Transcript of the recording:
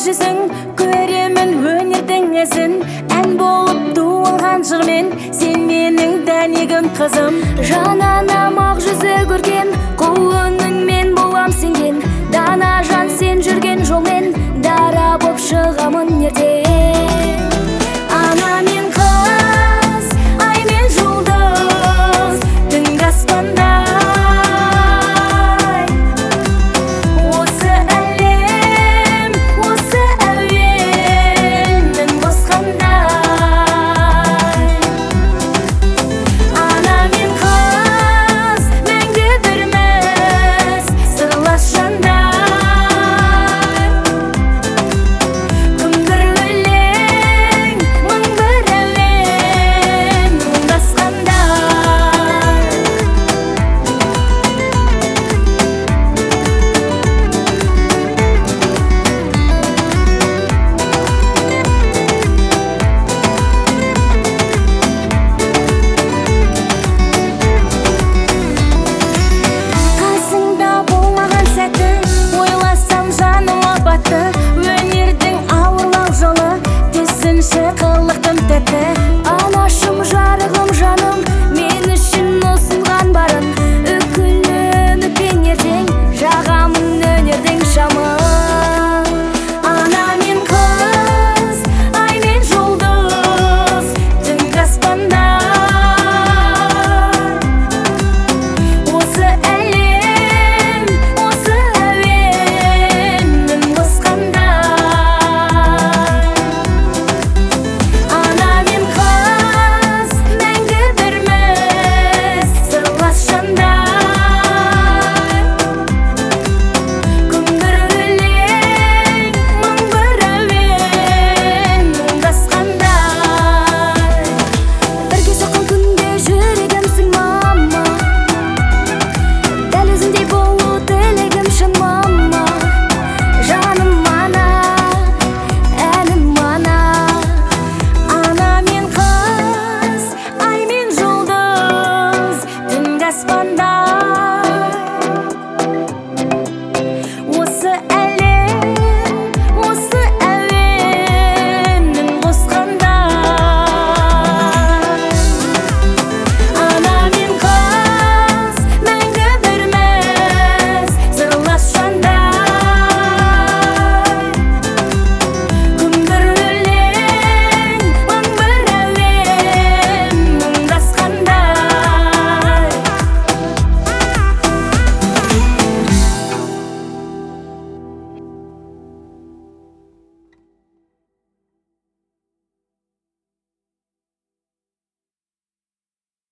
жүзің, көремін өнердің ізін. Ән болып туылған жырмен, сен менің дәнегім қызым. Жананам ақ жүзі көрген, құлыныңмен болам сенген. Дана жан сен жүрген жолмен, дара боп шығамын ертең. Ана мен қыз, ай мен жұлдыз, түнгі аспандай. Осы әлем, осы әуен, мін қосқандай. Ана мен қыз, мәңгі бірміз, сырлас жандай. Күмбір өлең, мың бір әуен, мұңдасқандай. Қасыңда болмаған сәтті, ойласам жаным апатты. Өнердің ауырлау жолы, түсінші қылықтым тәтті. Анашым, жарығым, жаным, мен үшін ұсынған барын. Үкілім өтпен ертең, жағамын өнердің шамын. Ана мен қыз, ай мен жұлдыз, түнгі аспандай. Осы әлем, осы әуен, мін қосқандай. Ана мен қыз, мәңгі бірміз, сырлас жандай. Күмбір өлең, мың бір әуен, мұңдасқандай. Бірге соққан күнде жүрегімсің мама, дәл өзіңдей болу тілегім шын мама. Жаным ана, әнім ана. Ана мен қыз, ай мен жұлдыз, түнгі аспанда.